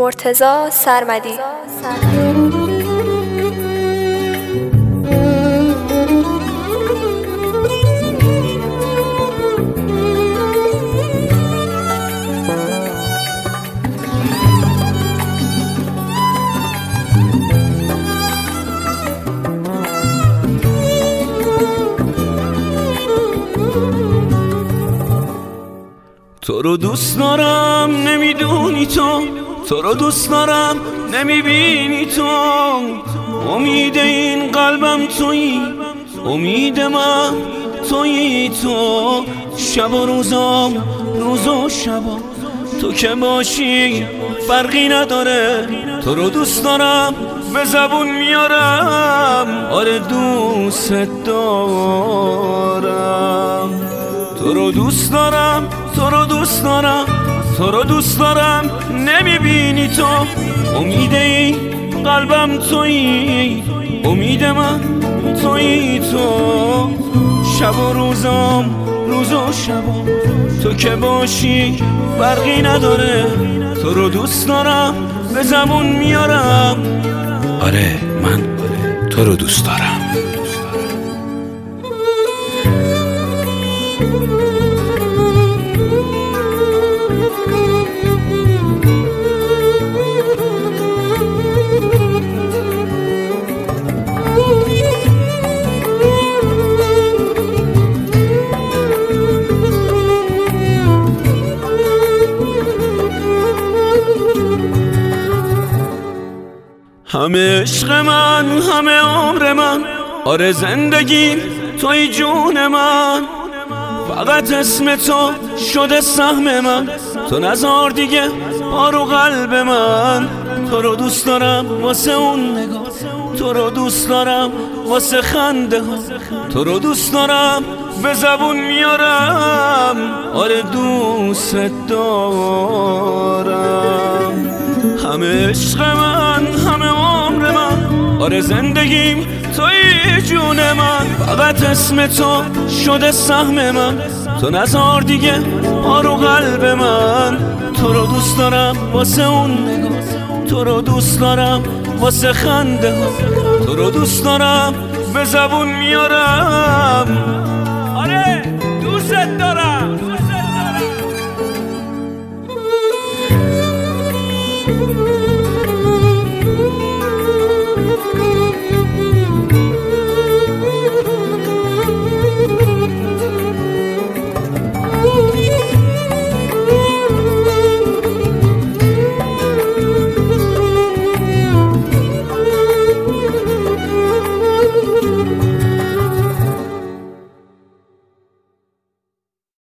مرتضی سرمدی. تو رو دوست دارم نمیدونی تو رو دوست دارم نمیبینی تو. امید این قلبم تویی، امید من تویی تو. شب و روزام، روز و شبا تو که باشی فرقی نداره. تو رو دوست دارم به زبون میارم، آره دوست دارم. تو رو دوست دارم، تو رو دوست دارم، تو رو دوست دارم نمیبینی تو. امید این قلبم تویی، امید من تویی تو. شب و روزام، روز و شبا تو که باشی فرقی نداره. تو رو دوست دارم به زبون میارم، آره من تو رو دوست دارم. همه عشق من، همه عمر من، آره زندگیم توی جون من. فقط اسم تو شده سهم من، تو نذار دیگه پارو قلب من. تو رو دوست دارم واسه اون نگاه، تو رو دوست دارم واسه خنده ها. تو رو دوست دارم به زبون میارم، آره دوست دارم. همه عشق من، همه عمر من، آره زندگیم توی جون من. فقط اسم تو شده سهم من، تو نذار دیگه پارو قلب من. تو رو دوست دارم واسه اون نگاه، تو رو دوست دارم واسه خنده ها. تو رو دوست دارم به زبون میارم، آره دوست دارم.